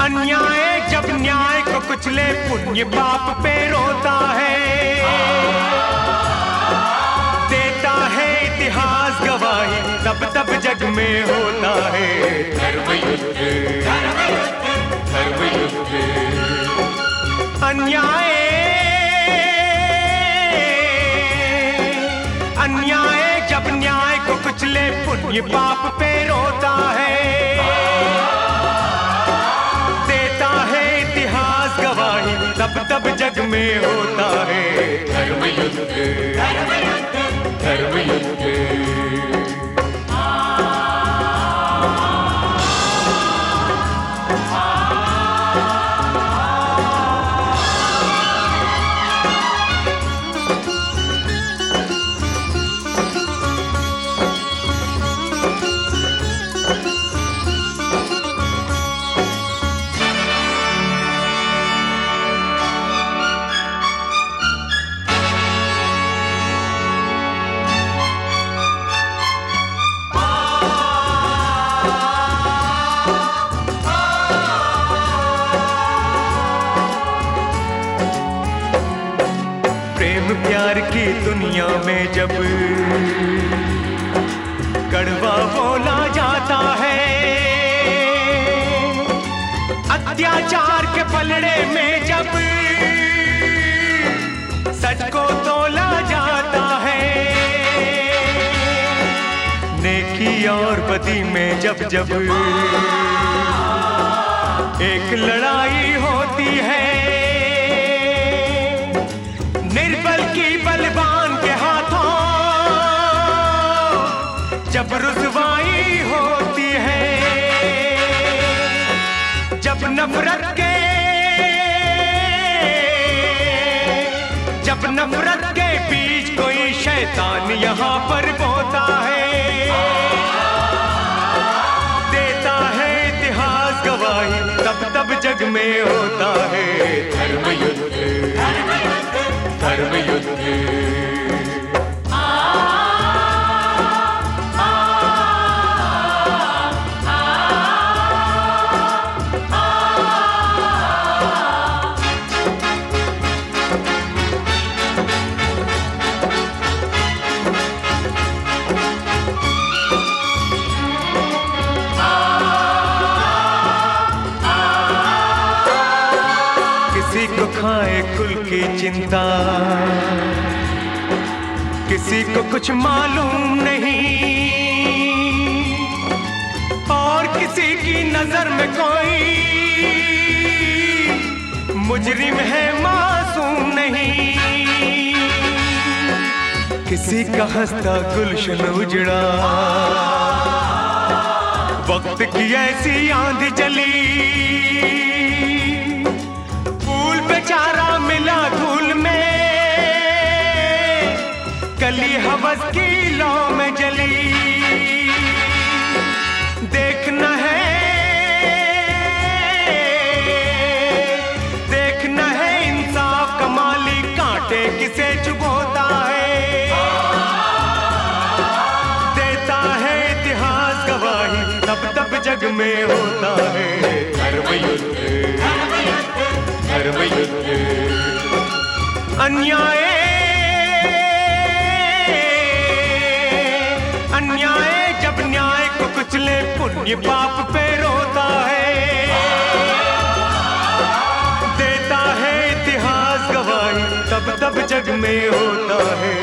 अन्याय जब न्याय को कुचले, पुण्य पाप पे रोता है। देता है इतिहास गवाही, तब तब जग में होता है धर्म युद्ध, धर्म युद्ध। अन्याय अन्याय जब न्याय को कुचले, पुण्य पाप पे रोता है। देता है इतिहास गवाही, तब तब जग में होता है धर्म युद्ध, धर्म युद्ध, धर्म युद्ध। प्यार की दुनिया में जब कड़वा बोला जाता है, अत्याचार के पलड़े में जब सच को तोला जाता है, नेकी और बदी में जब जब एक लड़ाई होती है, निर्बल की बलवान के हाथों जब रुसवाई होती है, जब नफरत के बीच कोई शैतान यहाँ पर बोता है। देता है इतिहास गवाही, तब तब जग में होता है धर्म युद्ध, धर्म युद्ध। किसी को खाए कुल की चिंता, किसी को कुछ मालूम नहीं, और किसी की नजर में कोई मुजरिम है मासूम नहीं। किसी का हंसता गुलशन उजड़ा, वक्त की ऐसी आंधी चली, बेचारा मिला धूल में, कली हवस की लौ में जली। देखना है इंसाफ का मालिक कांटे किसे चुभोता है। देता है इतिहास गवाही, तब तब जग में होता है धर्म युद्ध, धर्म युद्ध। अन्याय अन्याय जब न्याय को कुचले, पुण्य पाप पे रोता है। देता है इतिहास गवाही, तब तब जग में होता है